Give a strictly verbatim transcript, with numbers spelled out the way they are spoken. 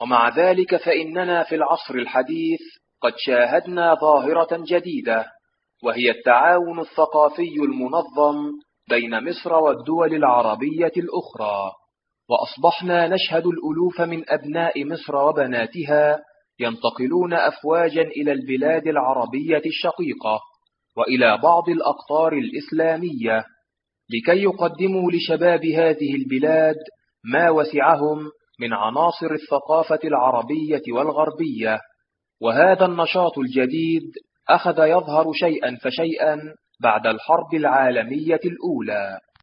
ومع ذلك فإننا في العصر الحديث قد شاهدنا ظاهرة جديدة، وهي التعاون الثقافي المنظم بين مصر والدول العربية الأخرى، وأصبحنا نشهد الألوف من أبناء مصر وبناتها ينتقلون أفواجا إلى البلاد العربية الشقيقة وإلى بعض الأقطار الإسلامية لكي يقدموا لشباب هذه البلاد ما وسعهم من عناصر الثقافة العربية والغربية. وهذا النشاط الجديد أخذ يظهر شيئا فشيئا بعد الحرب العالمية الأولى.